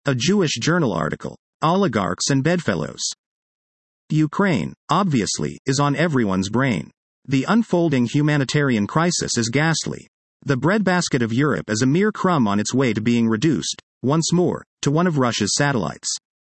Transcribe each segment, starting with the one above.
A Jewish journal article. Oligarchs and Bedfellows. Ukraine, obviously, is on everyone's brain. The unfolding humanitarian crisis is ghastly. The breadbasket of Europe is a mere crumb on its way to being reduced, once more, to one of Russia's satellites.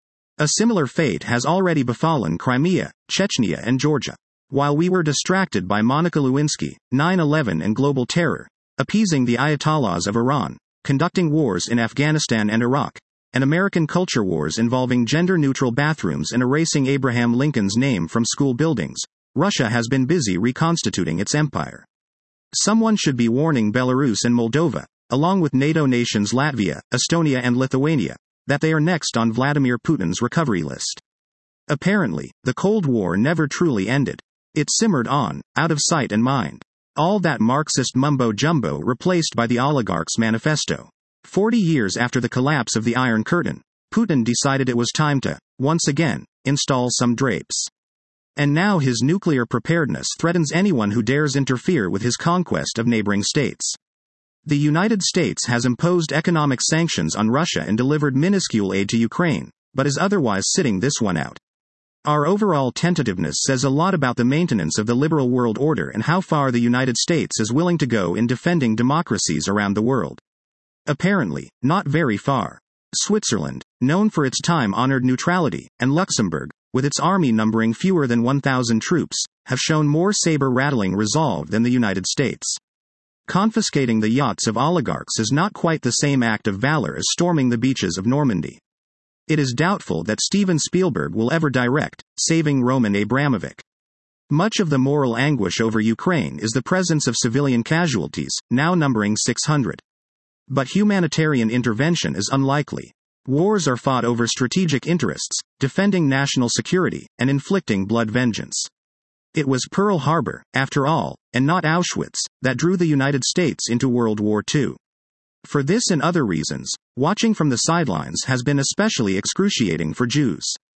A similar fate has already befallen Crimea, Chechnya and Georgia. While we were distracted by Monica Lewinsky, 9/11 and global terror, appeasing the Ayatollahs of Iran, conducting wars in Afghanistan and Iraq, and American culture wars involving gender-neutral bathrooms and erasing Abraham Lincoln's name from school buildings, Russia has been busy reconstituting its empire. Someone should be warning Belarus and Moldova, along with NATO nations Latvia, Estonia and Lithuania, that they are next on Vladimir Putin's recovery list. Apparently, the Cold War never truly ended. It simmered on, out of sight and mind. All that Marxist mumbo-jumbo replaced by the oligarch's manifesto. 40 years after the collapse of the Iron Curtain, Putin decided it was time to, once again, install some drapes. And now his nuclear preparedness threatens anyone who dares interfere with his conquest of neighboring states. The United States has imposed economic sanctions on Russia and delivered minuscule aid to Ukraine, but is otherwise sitting this one out. Our overall tentativeness says a lot about the maintenance of the liberal world order and how far the United States is willing to go in defending democracies around the world. Apparently, not very far. Switzerland, known for its time-honored neutrality, and Luxembourg, with its army numbering fewer than 1,000 troops, have shown more saber-rattling resolve than the United States. Confiscating the yachts of oligarchs is not quite the same act of valor as storming the beaches of Normandy. It is doubtful that Steven Spielberg will ever direct Saving Roman Abramovich. Much of the moral anguish over Ukraine is the presence of civilian casualties, now numbering 600. But humanitarian intervention is unlikely. Wars are fought over strategic interests, defending national security, and inflicting blood vengeance. It was Pearl Harbor, after all, and not Auschwitz, that drew the United States into World War II. For this and other reasons, watching from the sidelines has been especially excruciating for Jews.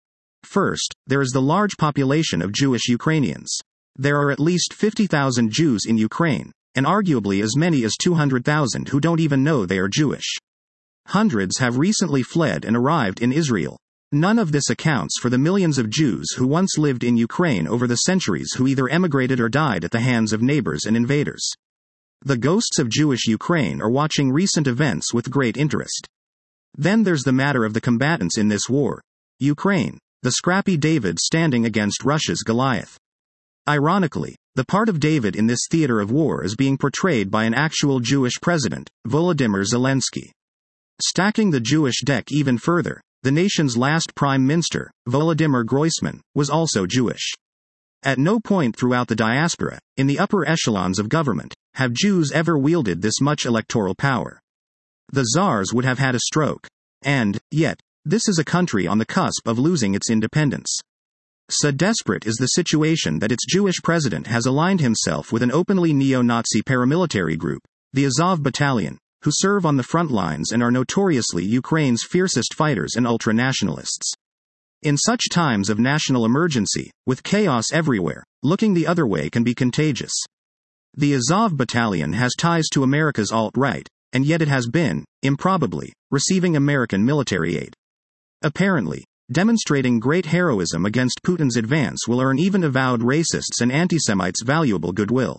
First, there is the large population of Jewish Ukrainians. There are at least 50,000 Jews in Ukraine, and arguably as many as 200,000 who don't even know they are Jewish. Hundreds have recently fled and arrived in Israel. None of this accounts for the millions of Jews who once lived in Ukraine over the centuries who either emigrated or died at the hands of neighbors and invaders. The ghosts of Jewish Ukraine are watching recent events with great interest. Then there's the matter of the combatants in this war. Ukraine, the scrappy David standing against Russia's Goliath. Ironically, the part of David in this theater of war is being portrayed by an actual Jewish president, Volodymyr Zelensky. Stacking the Jewish deck even further, the nation's last prime minister, Volodymyr Groysman, was also Jewish. At no point throughout the diaspora, in the upper echelons of government, have Jews ever wielded this much electoral power. The czars would have had a stroke. And, yet, this is a country on the cusp of losing its independence. So desperate is the situation that its Jewish president has aligned himself with an openly neo-Nazi paramilitary group, the Azov Battalion, who serve on the front lines and are notoriously Ukraine's fiercest fighters and ultra-nationalists. In such times of national emergency, with chaos everywhere, looking the other way can be contagious. The Azov Battalion has ties to America's alt-right, and yet it has been, improbably, receiving American military aid. Apparently, demonstrating great heroism against Putin's advance will earn even avowed racists and anti-Semites valuable goodwill.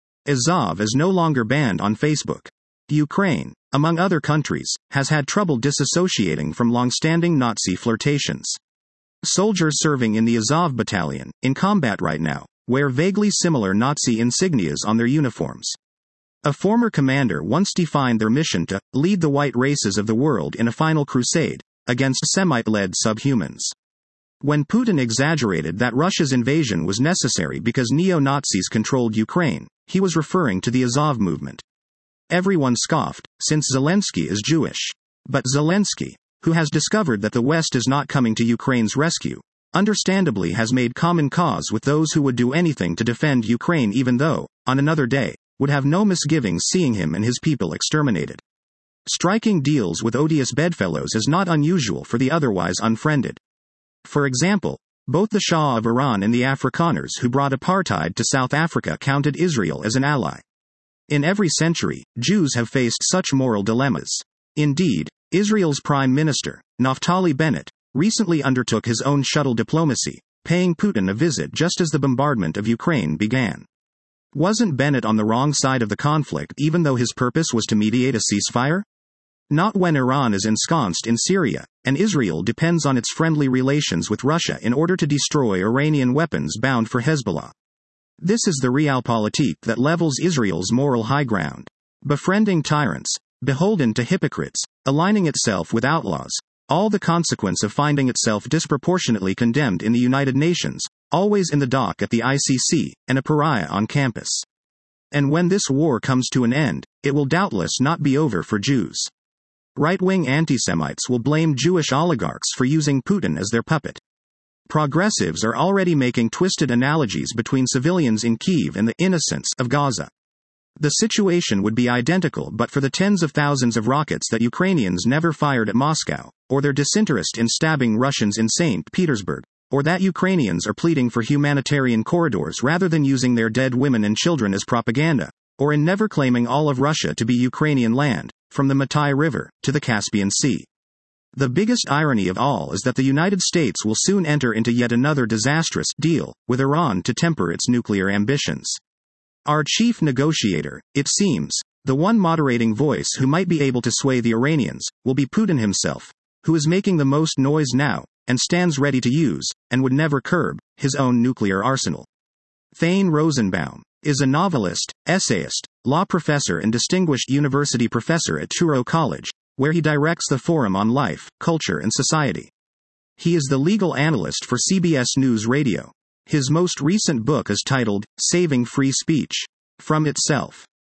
Azov is no longer banned on Facebook. Ukraine, among other countries, has had trouble disassociating from long-standing Nazi flirtations. Soldiers serving in the Azov Battalion, in combat right now, wear vaguely similar Nazi insignias on their uniforms. A former commander once defined their mission to lead the white races of the world in a final crusade against Semite-led subhumans. When Putin exaggerated that Russia's invasion was necessary because neo-Nazis controlled Ukraine, he was referring to the Azov movement. Everyone scoffed, since Zelensky is Jewish. But Zelensky, who has discovered that the West is not coming to Ukraine's rescue, understandably has made common cause with those who would do anything to defend Ukraine even though, on another day, would have no misgivings seeing him and his people exterminated. Striking deals with odious bedfellows is not unusual for the otherwise unfriended. For example, both the Shah of Iran and the Afrikaners who brought apartheid to South Africa counted Israel as an ally. In every century, Jews have faced such moral dilemmas. Indeed, Israel's Prime Minister, Naftali Bennett, recently undertook his own shuttle diplomacy, paying Putin a visit just as the bombardment of Ukraine began. Wasn't Bennett on the wrong side of the conflict even though his purpose was to mediate a ceasefire? Not when Iran is ensconced in Syria, and Israel depends on its friendly relations with Russia in order to destroy Iranian weapons bound for Hezbollah. This is the realpolitik that levels Israel's moral high ground. Befriending tyrants, beholden to hypocrites, aligning itself with outlaws, all the consequence of finding itself disproportionately condemned in the United Nations, always in the dock at the ICC, and a pariah on campus. And when this war comes to an end, it will doubtless not be over for Jews. Right-wing anti-Semites will blame Jewish oligarchs for using Putin as their puppet. Progressives are already making twisted analogies between civilians in Kyiv and the innocents of Gaza. The situation would be identical but for the tens of thousands of rockets that Ukrainians never fired at Moscow, or their disinterest in stabbing Russians in St. Petersburg, or that Ukrainians are pleading for humanitarian corridors rather than using their dead women and children as propaganda, or in never claiming all of Russia to be Ukrainian land, from the Matai River to the Caspian Sea. The biggest irony of all is that the United States will soon enter into yet another disastrous deal with Iran to temper its nuclear ambitions. Our chief negotiator, it seems, the one moderating voice who might be able to sway the Iranians, will be Putin himself, who is making the most noise now, and stands ready to use, and would never curb, his own nuclear arsenal. Thane Rosenbaum is a novelist, essayist, law professor and distinguished university professor at Truro College, where he directs the Forum on Life, Culture and Society. He is the legal analyst for CBS News Radio. His most recent book is titled, Saving Free Speech. From Itself.